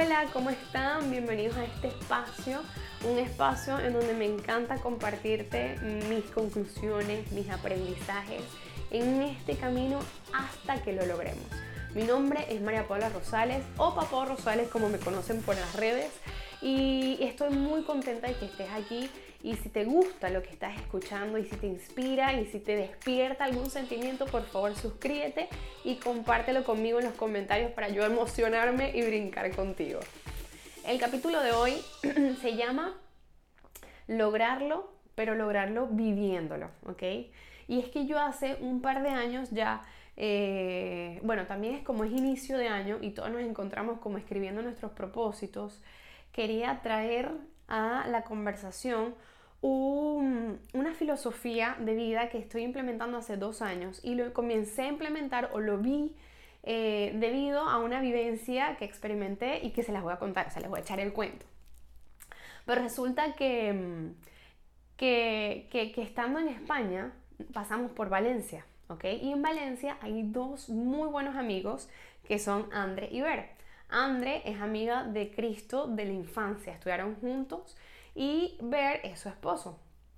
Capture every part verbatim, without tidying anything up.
Hola, ¿cómo están? Bienvenidos a este espacio, un espacio en donde me encanta compartirte mis conclusiones, mis aprendizajes en este camino hasta que lo logremos. Mi nombre es María Paula Rosales o Papo Rosales como me conocen por las redes y estoy muy contenta de que estés aquí y si te gusta lo que estás escuchando y si te inspira y si te despierta algún sentimiento, por favor suscríbete y compártelo conmigo en los comentarios para yo emocionarme y brincar contigo. El capítulo de hoy se llama Lograrlo, pero lograrlo viviéndolo, ¿ok? Y es que yo hace un par de años ya, eh, bueno, también es como es inicio de año y todos nos encontramos como escribiendo nuestros propósitos, quería traer a la conversación un, una filosofía de vida que estoy implementando hace dos años y lo comencé a implementar o lo vi eh, debido a una vivencia que experimenté y que se las voy a contar, o sea, les voy a echar el cuento. Pero resulta que, que, que, que estando en España pasamos por Valencia, ¿ok? Y en Valencia hay dos muy buenos amigos que son Andre y Ver. Andre es amiga de Cristo de la infancia, estudiaron juntos y Ver es su esposo.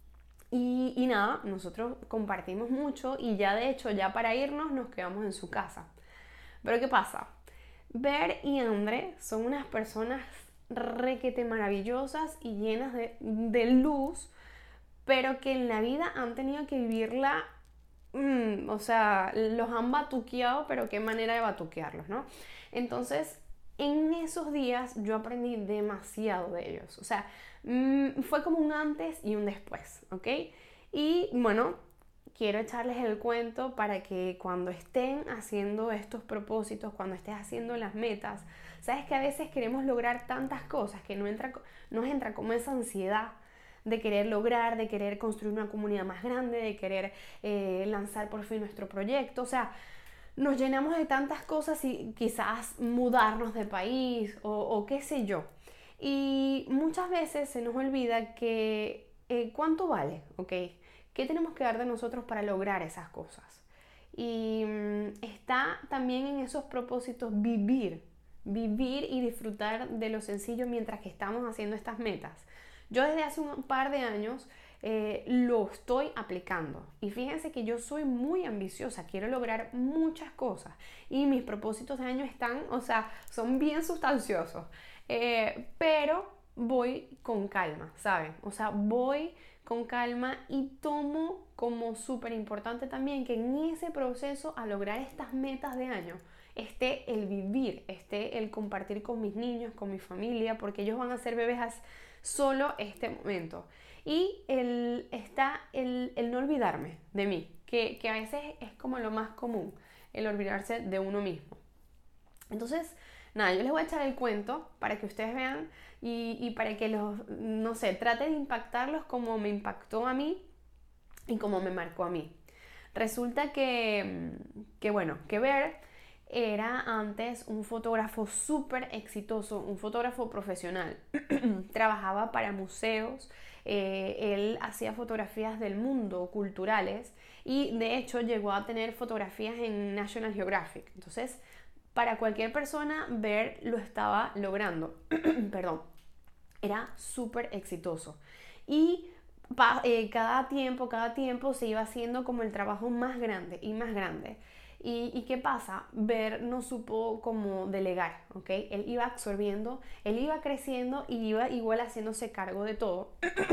Y, y nada, nosotros compartimos mucho y ya de hecho ya para irnos nos quedamos en su casa. Pero ¿qué pasa? Ver y Andre son unas personas requete maravillosas y llenas de, de luz, pero que en la vida han tenido que vivirla, mmm, o sea, los han batuqueado, pero qué manera de batuquearlos, ¿no? Entonces, en esos días yo aprendí demasiado de ellos, o sea, mmm, fue como un antes y un después, ¿ok? Y bueno, quiero echarles el cuento para que cuando estén haciendo estos propósitos, cuando estés haciendo las metas, sabes que a veces queremos lograr tantas cosas que no entra, nos entra como esa ansiedad de querer lograr, de querer construir una comunidad más grande, de querer eh, lanzar por fin nuestro proyecto, o sea, nos llenamos de tantas cosas y quizás mudarnos de país o, o qué sé yo. Y muchas veces se nos olvida que eh, cuánto vale, ¿ok? ¿Qué tenemos que dar de nosotros para lograr esas cosas? Y mmm, está también en esos propósitos vivir, vivir y disfrutar de lo sencillo mientras que estamos haciendo estas metas. Yo desde hace un par de años eh, lo estoy aplicando y fíjense que yo soy muy ambiciosa, quiero lograr muchas cosas y mis propósitos de año están, o sea, son bien sustanciosos, eh, pero voy con calma, ¿saben? O sea, voy con calma y tomo como súper importante también que en ese proceso a lograr estas metas de año esté el vivir, esté el compartir con mis niños, con mi familia, porque ellos van a ser bebés solo este momento. Y el, está el, el no olvidarme de mí, que, que a veces es como lo más común, el olvidarse de uno mismo. Entonces, nada, yo les voy a echar el cuento para que ustedes vean y, y para que los, no sé, trate de impactarlos como me impactó a mí y como me marcó a mí. Resulta que, que bueno, que Ver era antes un fotógrafo súper exitoso, un fotógrafo profesional. Trabajaba para museos, eh, él hacía fotografías del mundo, culturales, y de hecho llegó a tener fotografías en National Geographic. Entonces, para cualquier persona, Ver lo estaba logrando. Perdón, era súper exitoso. Y pa, eh, cada tiempo, cada tiempo se iba haciendo como el trabajo más grande y más grande. ¿Y, y qué pasa? Ver no supo cómo delegar, ¿ok? Él iba absorbiendo, él iba creciendo y iba igual haciéndose cargo de todo.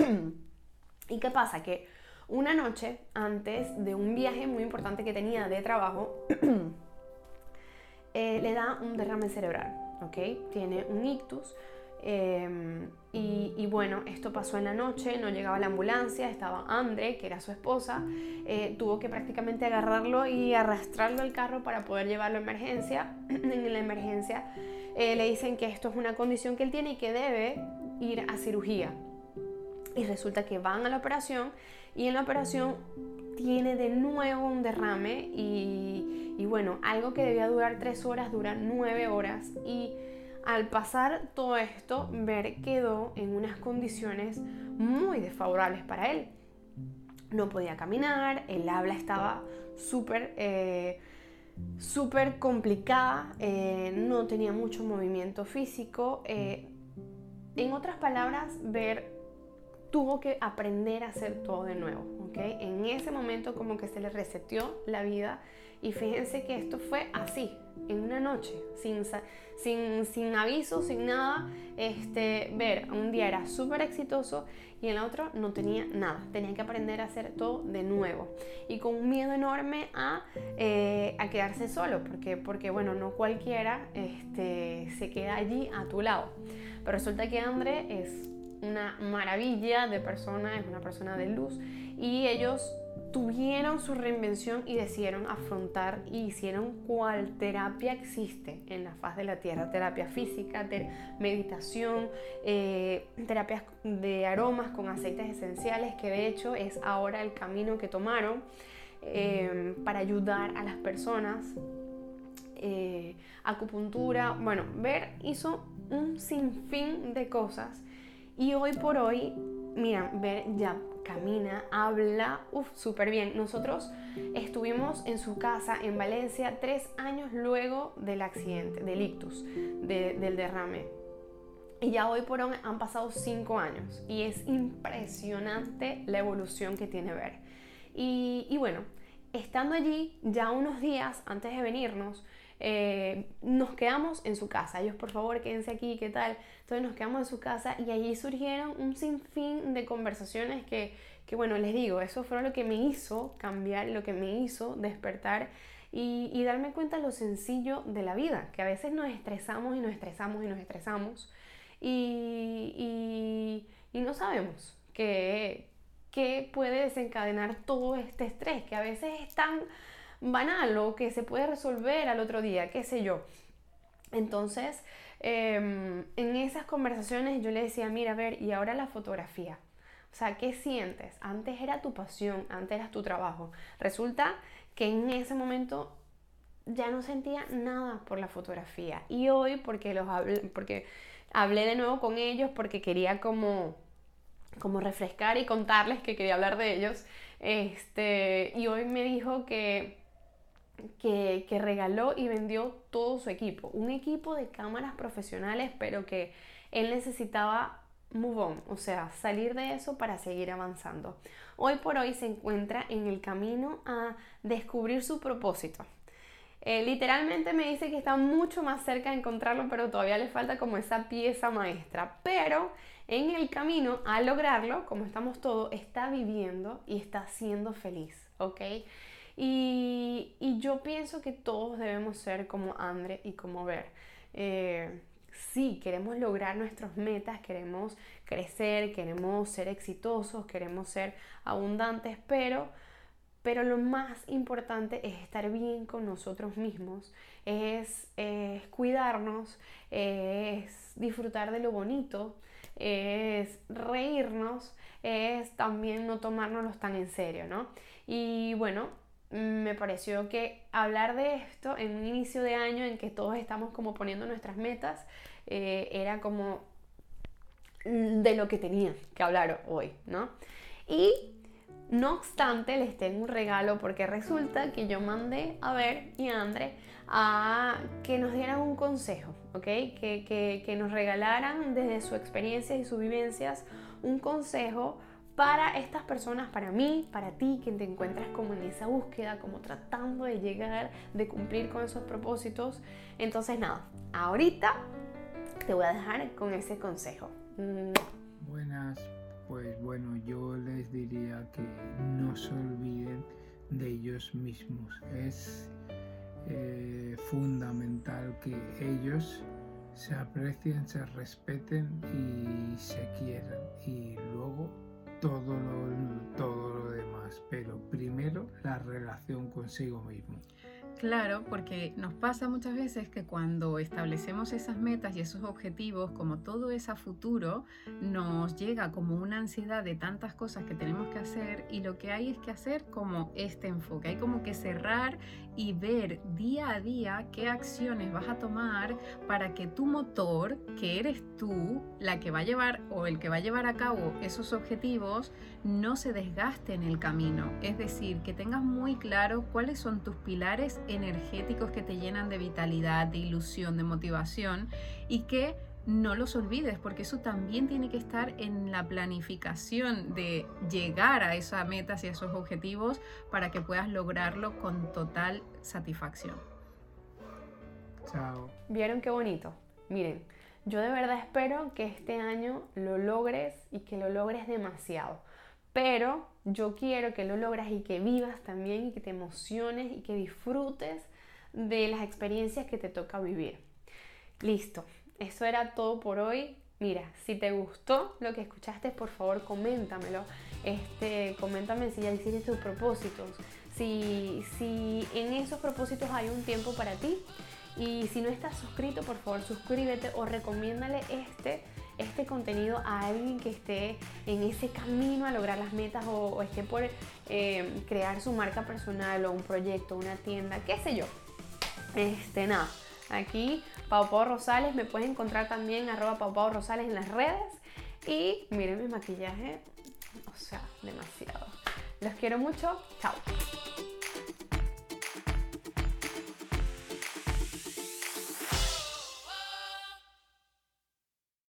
¿Y qué pasa? Que una noche antes de un viaje muy importante que tenía de trabajo, eh, le da un derrame cerebral, ¿ok? Tiene un ictus. Eh, y, y bueno, esto pasó en la noche, no llegaba la ambulancia, estaba Andre, que era su esposa, eh, tuvo que prácticamente agarrarlo y arrastrarlo al carro para poder llevarlo a emergencia. En la emergencia eh, le dicen que esto es una condición que él tiene y que debe ir a cirugía. Y resulta que van a la operación y en la operación tiene de nuevo un derrame y, y bueno, algo que debía durar tres horas dura nueve horas y al pasar todo esto, Ver quedó en unas condiciones muy desfavorables para él. No podía caminar, el habla estaba súper, eh, súper complicada, eh, no tenía mucho movimiento físico. Eh, en otras palabras, Ver tuvo que aprender a hacer todo de nuevo, ¿ok? En ese momento como que se le reseteó la vida y fíjense que esto fue así, en una noche, sin, sin, sin aviso, sin nada. Este, Ver, un día era súper exitoso y en el otro no tenía nada, tenía que aprender a hacer todo de nuevo y con un miedo enorme a, eh, a quedarse solo, porque, porque bueno, no cualquiera este, se queda allí a tu lado. Pero resulta que André es una maravilla de persona, es una persona de luz y ellos tuvieron su reinvención y decidieron afrontar y hicieron cual terapia existe en la faz de la tierra: terapia física, ter- meditación, eh, terapias de aromas con aceites esenciales, que de hecho es ahora el camino que tomaron eh, para ayudar a las personas. Eh, acupuntura, bueno, Ver hizo un sinfín de cosas. Y hoy por hoy, mira, Ver ya camina, habla, uff, súper bien. Nosotros estuvimos en su casa en Valencia tres años luego del accidente, del ictus, de, del derrame. Y ya hoy por hoy han pasado cinco años y es impresionante la evolución que tiene Ver. Y, y bueno, estando allí ya unos días antes de venirnos, Eh, nos quedamos en su casa. Ellos, por favor, quédense aquí, ¿qué tal? Entonces nos quedamos en su casa y allí surgieron un sinfín de conversaciones que, que bueno, les digo, eso fue lo que me hizo cambiar, lo que me hizo despertar y, y darme cuenta de lo sencillo de la vida, que a veces nos estresamos y nos estresamos y nos estresamos y, y, y no sabemos qué, qué puede desencadenar todo este estrés, que a veces es tan banal o que se puede resolver al otro día, qué sé yo. Entonces, eh, en esas conversaciones yo le decía, mira, Ver, y ahora la fotografía. O sea, ¿qué sientes? Antes era tu pasión, antes era tu trabajo. Resulta que en ese momento ya no sentía nada por la fotografía. Y hoy, porque, los hablé, porque hablé de nuevo con ellos, porque quería como, como refrescar y contarles que quería hablar de ellos. Este, y hoy me dijo que Que, que regaló y vendió todo su equipo, un equipo de cámaras profesionales, pero que él necesitaba move on, o sea, salir de eso para seguir avanzando. Hoy por hoy se encuentra en el camino a descubrir su propósito. Eh, literalmente me dice que está mucho más cerca de encontrarlo, pero todavía le falta como esa pieza maestra. Pero en el camino a lograrlo, como estamos todos, está viviendo y está siendo feliz, ¿ok? Y, y yo pienso que todos debemos ser como André y como Ver. Eh, sí, queremos lograr nuestras metas, queremos crecer, queremos ser exitosos, queremos ser abundantes, pero, pero lo más importante es estar bien con nosotros mismos, es, es cuidarnos, es disfrutar de lo bonito, es reírnos, es también no tomárnoslos tan en serio, ¿no? Y bueno, me pareció que hablar de esto en un inicio de año en que todos estamos como poniendo nuestras metas, eh, era como de lo que tenía que hablar hoy, ¿no? Y no obstante, les tengo un regalo, porque resulta que yo mandé a Ver y a André a que nos dieran un consejo, ¿ok? Que, que, que nos regalaran desde su experiencia y sus vivencias un consejo para estas personas, para mí, para ti, que te encuentras como en esa búsqueda, como tratando de llegar, de cumplir con esos propósitos. Entonces nada, ahorita te voy a dejar con ese consejo. Buenas, pues bueno, yo les diría que no se olviden de ellos mismos. Es eh, fundamental que ellos se aprecien, se respeten y se quieran, y luego todo lo, todo lo demás, pero primero la relación consigo mismo. Claro, porque nos pasa muchas veces que cuando establecemos esas metas y esos objetivos, como todo es a futuro, nos llega como una ansiedad de tantas cosas que tenemos que hacer, y lo que hay es que hacer como este enfoque, hay como que cerrar y ver día a día qué acciones vas a tomar para que tu motor, que eres tú, la que va a llevar o el que va a llevar a cabo esos objetivos, no se desgaste en el camino. Es decir, que tengas muy claro cuáles son tus pilares energéticos que te llenan de vitalidad, de ilusión, de motivación, y que no los olvides, porque eso también tiene que estar en la planificación de llegar a esas metas y a esos objetivos para que puedas lograrlo con total satisfacción. Chao. ¿Vieron qué bonito? Miren, yo de verdad espero que este año lo logres y que lo logres demasiado. Pero yo quiero que lo logres y que vivas también y que te emociones y que disfrutes de las experiencias que te toca vivir. Listo, eso era todo por hoy. Mira, si te gustó lo que escuchaste, por favor, coméntamelo. Este, coméntame si ya hiciste tus propósitos. Si, si en esos propósitos hay un tiempo para ti. Y si no estás suscrito, por favor, suscríbete o recomiéndale este, este contenido a alguien que esté en ese camino a lograr las metas o, o esté por eh, crear su marca personal o un proyecto, una tienda, qué sé yo. Este, nada, aquí Pau Pau Rosales, me puedes encontrar también arroba Pau Pau Rosales en las redes. Y miren mi maquillaje, o sea, demasiado. Los quiero mucho, chao.